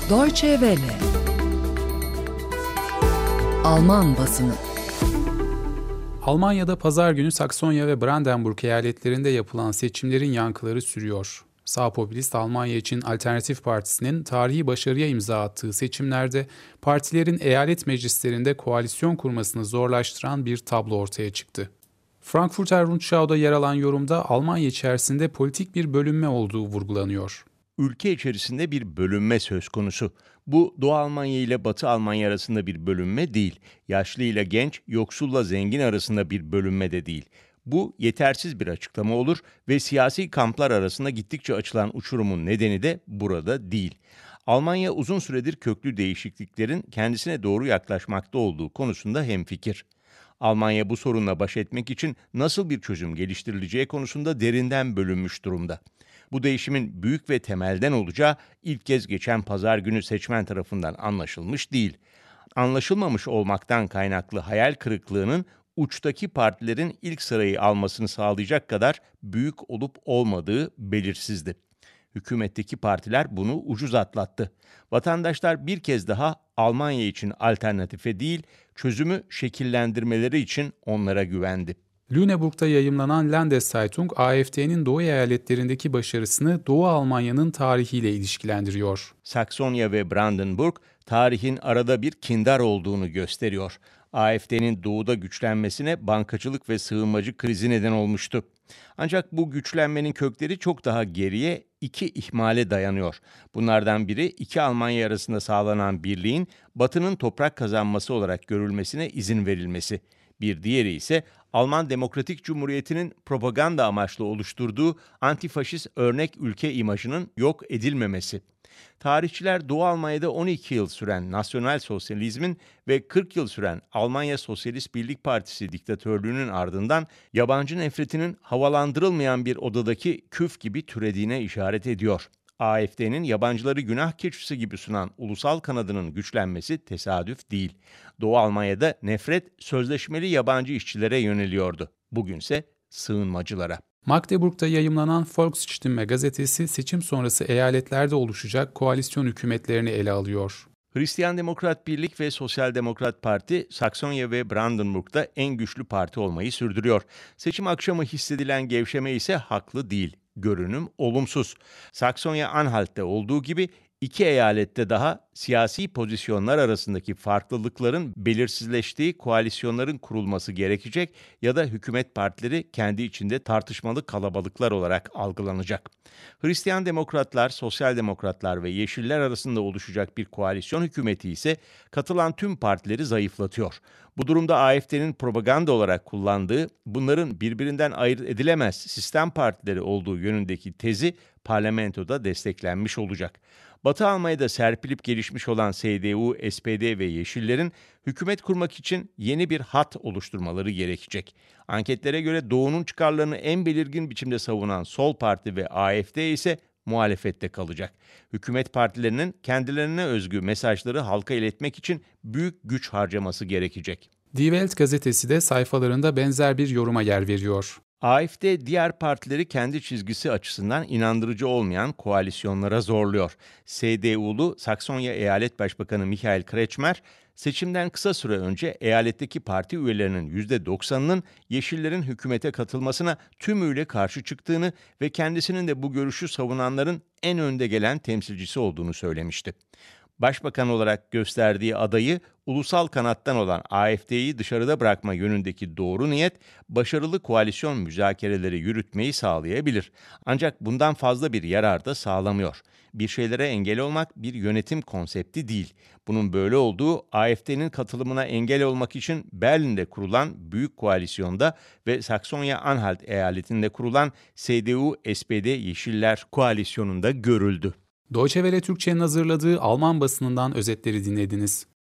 Deutsche Welle. Alman basını. Almanya'da pazar günü Saksonya ve Brandenburg eyaletlerinde yapılan seçimlerin yankıları sürüyor. Sağ popülist Almanya için Alternatif Partisi'nin tarihi başarıya imza attığı seçimlerde partilerin eyalet meclislerinde koalisyon kurmasını zorlaştıran bir tablo ortaya çıktı. Frankfurter Rundschau'da yer alan yorumda Almanya içerisinde politik bir bölünme olduğu vurgulanıyor. Ülke içerisinde bir bölünme söz konusu. Bu Doğu Almanya ile Batı Almanya arasında bir bölünme değil. Yaşlı ile genç, yoksulla zengin arasında bir bölünme de değil. Bu yetersiz bir açıklama olur ve siyasi kamplar arasında gittikçe açılan uçurumun nedeni de burada değil. Almanya uzun süredir köklü değişikliklerin kendisine doğru yaklaşmakta olduğu konusunda hemfikir. Almanya bu sorunla baş etmek için nasıl bir çözüm geliştirileceği konusunda derinden bölünmüş durumda. Bu değişimin büyük ve temelden olacağı ilk kez geçen pazar günü seçmen tarafından anlaşılmış değil. Anlaşılmamış olmaktan kaynaklı hayal kırıklığının uçtaki partilerin ilk sırayı almasını sağlayacak kadar büyük olup olmadığı belirsizdi. Hükümetteki partiler bunu ucuz atlattı. Vatandaşlar bir kez daha Almanya için alternatife değil, çözümü şekillendirmeleri için onlara güvendi. Lüneburg'da yayımlanan Landeszeitung, AfD'nin Doğu eyaletlerindeki başarısını Doğu Almanya'nın tarihiyle ilişkilendiriyor. Saksonya ve Brandenburg, tarihin arada bir kindar olduğunu gösteriyor. AfD'nin doğuda güçlenmesine bankacılık ve sığınmacı krizi neden olmuştu. Ancak bu güçlenmenin kökleri çok daha geriye, iki ihmale dayanıyor. Bunlardan biri iki Almanya arasında sağlanan birliğin Batı'nın toprak kazanması olarak görülmesine izin verilmesi. Bir diğeri ise Alman Demokratik Cumhuriyeti'nin propaganda amaçlı oluşturduğu antifaşist örnek ülke imajının yok edilmemesi. Tarihçiler Doğu Almanya'da 12 yıl süren nasyonal sosyalizmin ve 40 yıl süren Almanya Sosyalist Birlik Partisi diktatörlüğünün ardından yabancı nefretinin havalandırılmayan bir odadaki küf gibi türediğine işaret ediyor. AfD'nin yabancıları günah keçisi gibi sunan ulusal kanadının güçlenmesi tesadüf değil. Doğu Almanya'da nefret sözleşmeli yabancı işçilere yöneliyordu. Bugünse sığınmacılara. Magdeburg'da yayımlanan Volksstimme gazetesi seçim sonrası eyaletlerde oluşacak koalisyon hükümetlerini ele alıyor. Hristiyan Demokrat Birlik ve Sosyal Demokrat Parti, Saksonya ve Brandenburg'da en güçlü parti olmayı sürdürüyor. Seçim akşamı hissedilen gevşeme ise haklı değil. Görünüm olumsuz. Saksonya-Anhalt'te olduğu gibi iki eyalette daha siyasi pozisyonlar arasındaki farklılıkların belirsizleştiği koalisyonların kurulması gerekecek ya da hükümet partileri kendi içinde tartışmalı kalabalıklar olarak algılanacak. Hristiyan Demokratlar, Sosyal Demokratlar ve Yeşiller arasında oluşacak bir koalisyon hükümeti ise katılan tüm partileri zayıflatıyor. Bu durumda AfD'nin propaganda olarak kullandığı, bunların birbirinden ayırt edilemez sistem partileri olduğu yönündeki tezi parlamentoda desteklenmiş olacak. Batı Almanya'da serpilip gelişmiş olan CDU, SPD ve Yeşillerin hükümet kurmak için yeni bir hat oluşturmaları gerekecek. Anketlere göre Doğu'nun çıkarlarını en belirgin biçimde savunan Sol Parti ve AfD ise muhalefette kalacak. Hükümet partilerinin kendilerine özgü mesajları halka iletmek için büyük güç harcaması gerekecek. Die Welt gazetesi de sayfalarında benzer bir yoruma yer veriyor. AfD diğer partileri kendi çizgisi açısından inandırıcı olmayan koalisyonlara zorluyor. CDU'lu Saksonya Eyalet Başbakanı Michael Kretschmer, seçimden kısa süre önce eyaletteki parti üyelerinin %90'ının Yeşillerin hükümete katılmasına tümüyle karşı çıktığını ve kendisinin de bu görüşü savunanların en önde gelen temsilcisi olduğunu söylemişti. Başbakan olarak gösterdiği adayı ulusal kanattan olan AfD'yi dışarıda bırakma yönündeki doğru niyet, başarılı koalisyon müzakereleri yürütmeyi sağlayabilir. Ancak bundan fazla bir yarar da sağlamıyor. Bir şeylere engel olmak bir yönetim konsepti değil. Bunun böyle olduğu AfD'nin katılımına engel olmak için Berlin'de kurulan Büyük Koalisyon'da ve Saksonya-Anhalt eyaletinde kurulan CDU-SPD-Yeşiller koalisyonunda görüldü. Deutsche Welle Türkçe'nin hazırladığı Alman basınından özetleri dinlediniz.